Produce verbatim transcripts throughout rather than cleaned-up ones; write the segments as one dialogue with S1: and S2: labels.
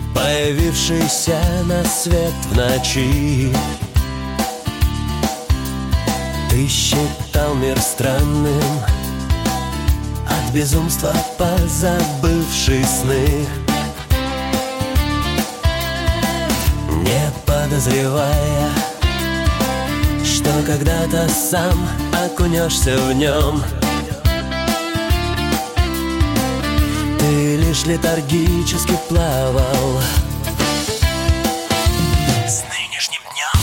S1: появившийся на свет в ночи. Ты считал мир странным, от безумства позабывший сны, не подозревая, что когда-то сам окунешься в нем. Ты лишь летаргически плавал с нынешним днем.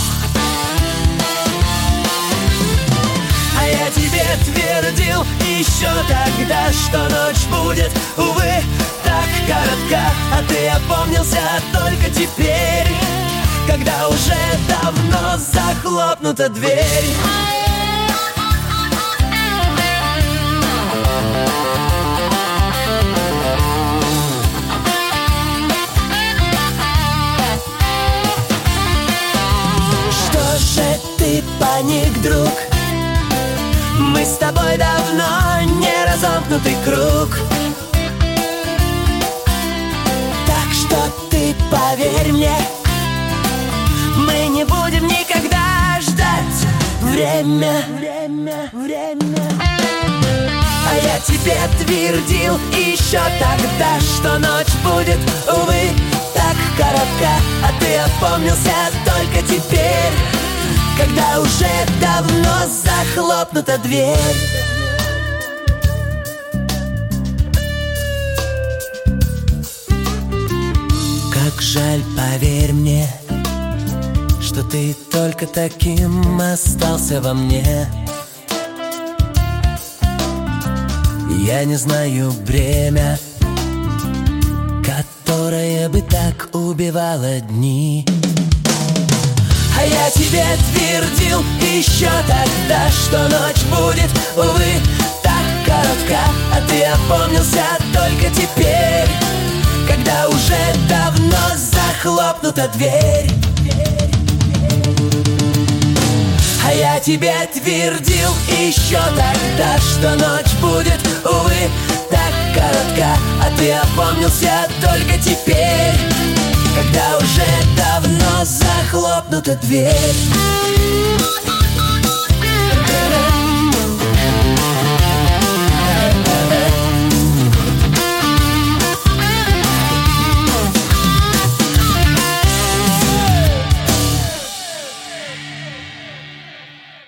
S1: А я тебе твердил еще тогда, что ночь будет, увы, так коротка. А ты опомнился только теперь, когда уже давно захлопнута дверь. Что же ты паник, друг? Мы с тобой давно не разомкнутый круг. Так что ты поверь мне, мы не будем никогда ждать время, время, время. А я тебе твердил еще тогда, что ночь будет, увы, так коротка. А ты опомнился только теперь, когда уже давно захлопнута дверь. Как жаль, поверь мне, что ты только таким остался во мне. Я не знаю бремя, которое бы так убивало дни. А я тебе твердил еще тогда, что ночь будет, увы, так коротка. А ты опомнился только теперь, когда уже давно захлопнута дверь. А я тебе твердил еще тогда, что ночь будет, увы, так коротка. А ты опомнился только теперь, когда уже давно захлопнута дверь.